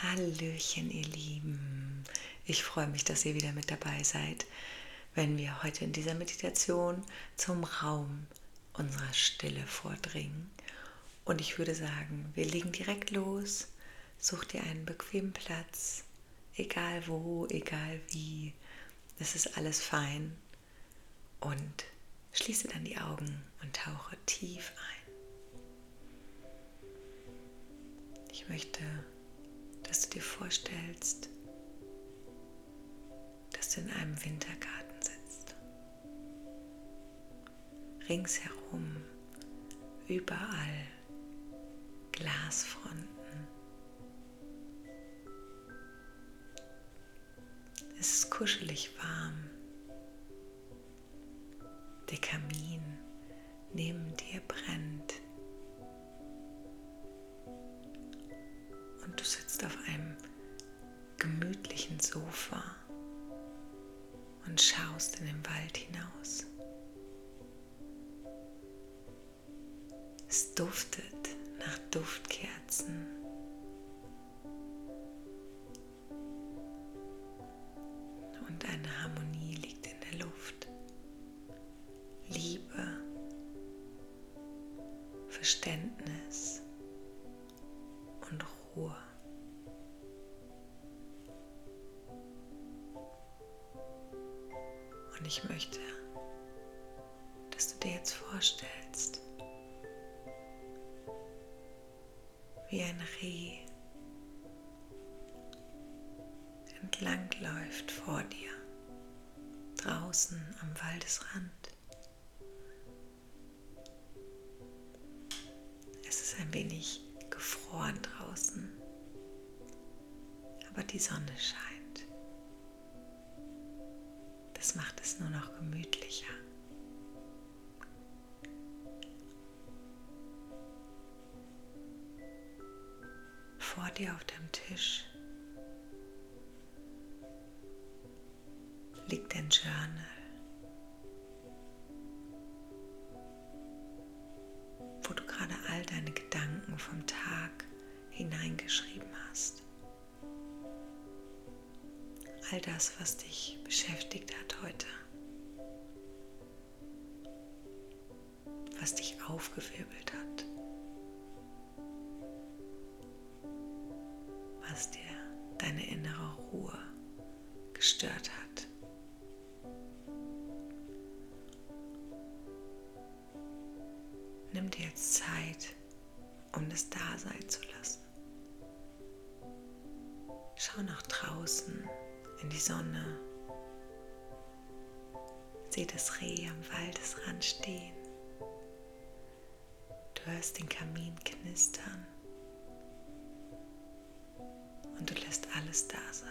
Hallöchen, ihr Lieben. Ich freue mich, dass ihr wieder mit dabei seid, wenn wir heute in dieser Meditation zum Raum unserer Stille vordringen. Und ich würde sagen, wir legen direkt los. Such dir einen bequemen Platz, egal wo, egal wie. Es ist alles fein. Und schließe dann die Augen und tauche tief ein. Ich möchte, dass du dir vorstellst, dass du in einem Wintergarten sitzt. Ringsherum, überall Glasfronten. Es ist kuschelig warm. Der Kamin neben dir brennt. Und du sitzt auf einem gemütlichen Sofa und schaust in den Wald hinaus. Es duftet nach Duftkerzen. Und eine Harmonie liegt in der Luft. Liebe, Verständnis und Ruhe. Und ich möchte, dass du dir jetzt vorstellst, wie ein Reh entlang läuft vor dir, draußen am Waldesrand. Es ist ein wenig gefroren draußen, aber die Sonne scheint. Das macht es nur noch gemütlicher. Vor dir auf dem Tisch liegt ein Journal, wo du gerade all deine Gedanken vom Tag hineingeschrieben hast. All das, was dich beschäftigt hat heute, was dich aufgewirbelt hat, was dir deine innere Ruhe gestört hat. Nimm dir jetzt Zeit, um das da sein zu lassen. Schau nach draußen in die Sonne. Sieh das Reh am Waldesrand stehen. Du hörst den Kamin knistern. Und du lässt alles da sein.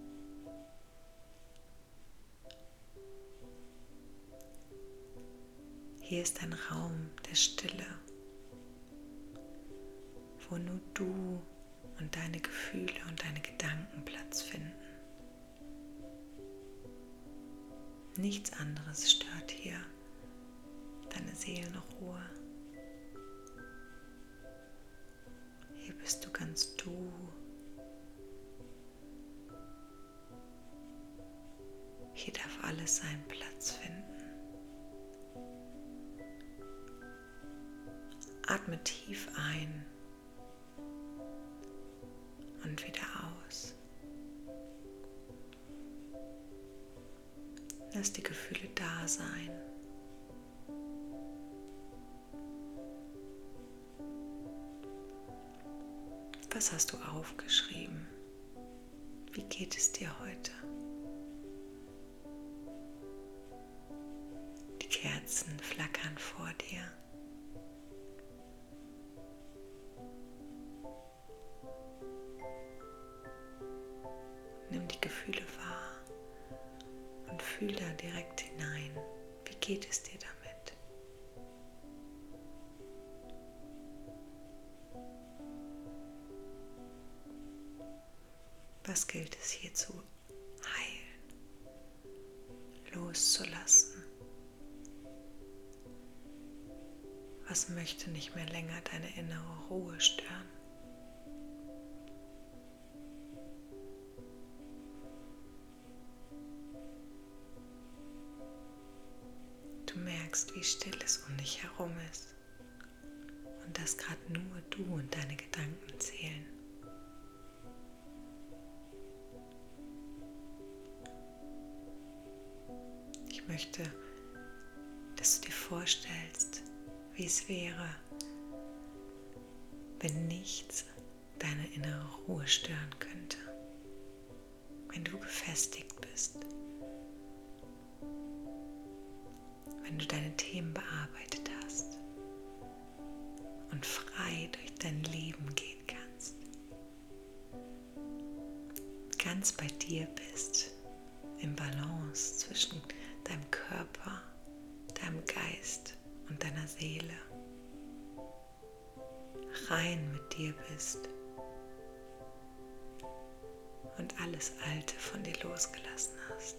Hier ist ein Raum der Stille, wo nur du und deine Gefühle und deine Gedanken Platz finden. Nichts anderes stört hier deine Seelenruhe. Hier bist du ganz du. Hier darf alles seinen Platz finden. Atme tief ein und wieder aus. Lass die Gefühle da sein. Was hast du aufgeschrieben? Wie geht es dir heute? Die Kerzen flackern vor dir. Nimm die Gefühle wahr und fühl da direkt hinein. Wie geht es dir damit? Was gilt es hier zu heilen, loszulassen? Was möchte nicht mehr länger deine innere Ruhe stören? merkst, wie still es um dich herum ist und dass gerade nur du und deine Gedanken zählen. Ich möchte, dass du dir vorstellst, wie es wäre, wenn nichts deine innere Ruhe stören könnte, wenn du gefestigt bist, wenn du deine Themen bearbeitet hast und frei durch dein Leben gehen kannst, ganz bei dir bist, im Balance zwischen deinem Körper, deinem Geist und deiner Seele, rein mit dir bist und alles Alte von dir losgelassen hast.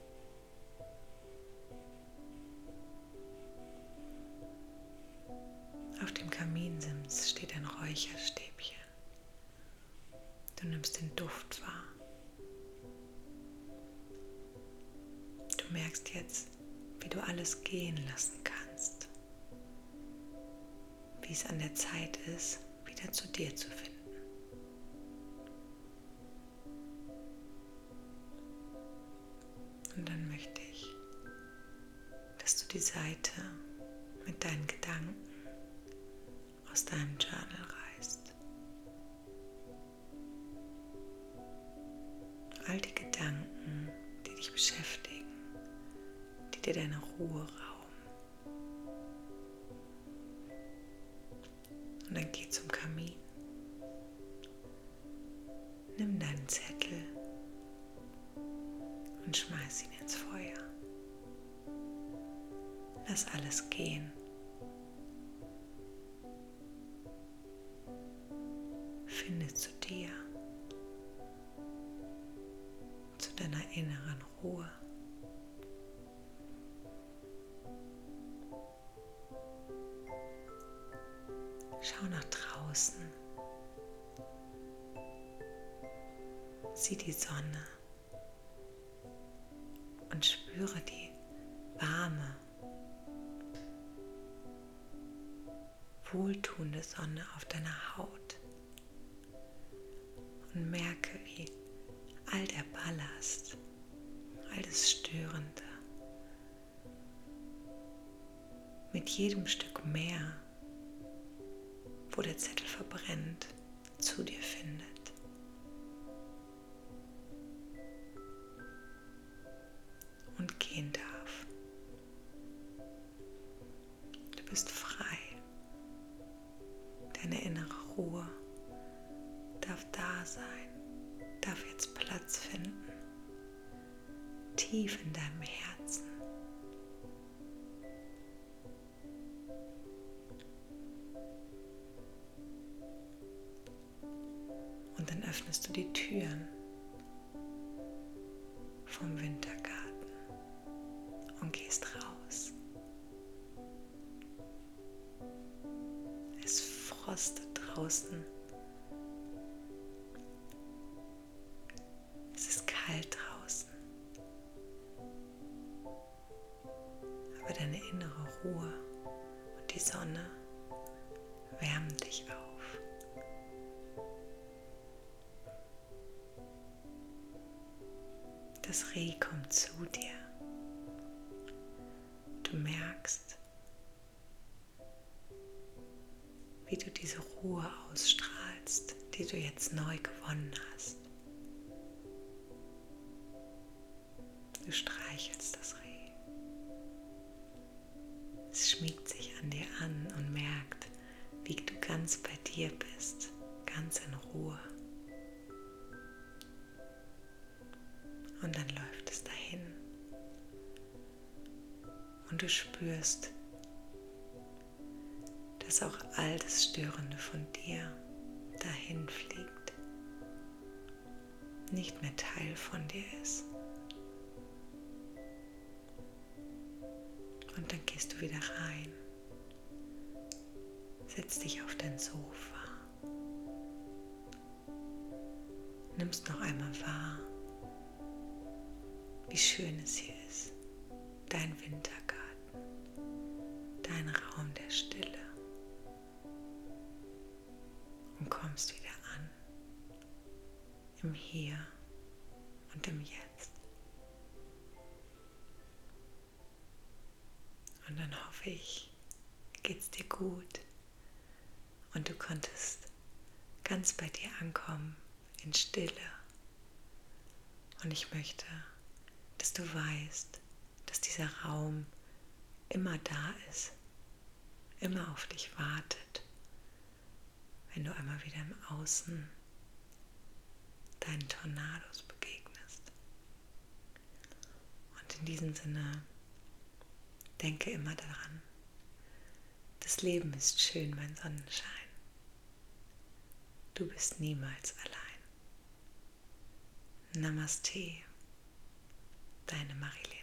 Auf dem Kaminsims steht ein Räucherstäbchen. Du nimmst den Duft wahr. Du merkst jetzt, wie du alles gehen lassen kannst. Wie es an der Zeit ist, wieder zu dir zu finden. Und dann möchte ich, dass du die Seite mit deinen Gedanken aus deinem Journal reißt. All die Gedanken, die dich beschäftigen, die dir deine Ruhe rauben. Und dann geh zum Kamin. Nimm deinen Zettel und schmeiß ihn ins Feuer. Lass alles gehen. Finde zu dir, zu deiner inneren Ruhe. Schau nach draußen. Sieh die Sonne und spüre die warme, wohltuende Sonne auf deiner Haut und merke, wie all der Ballast, all das Störende mit jedem Stück mehr, wo der Zettel verbrennt, zu dir findet. Und gehen darf. Du bist frei. Deine innere Ruhe darf da sein, darf jetzt Platz finden, tief in deinem Herzen. Und dann öffnest du die Türen vom Wintergarten und gehst raus. Es frostet draußen. Es ist kalt draußen. Aber deine innere Ruhe und die Sonne wärmen dich auf. Das Reh kommt zu dir. Du merkst, wie du diese Ruhe ausstrahlst, die du jetzt neu gewonnen hast. Du streichelst das Reh. Es schmiegt sich an dir an und merkt, wie du ganz bei dir bist, ganz in Ruhe. Und dann läuft es dahin. Und du spürst, dass auch all das Störende von dir dahin fliegt, nicht mehr Teil von dir ist. Und dann gehst du wieder rein, setzt dich auf dein Sofa, nimmst noch einmal wahr, wie schön es hier ist, dein Wintergarten, deinen Raum der Stille und kommst wieder an im Hier und im Jetzt. Und dann hoffe ich, geht's dir gut und du konntest ganz bei dir ankommen in Stille. Und ich möchte, dass du weißt, dass dieser Raum immer da ist, immer auf dich wartet, wenn du einmal wieder im Außen deinen Tornados begegnest. Und in diesem Sinne, denke immer daran, das Leben ist schön, mein Sonnenschein. Du bist niemals allein. Namaste, deine Marilyn.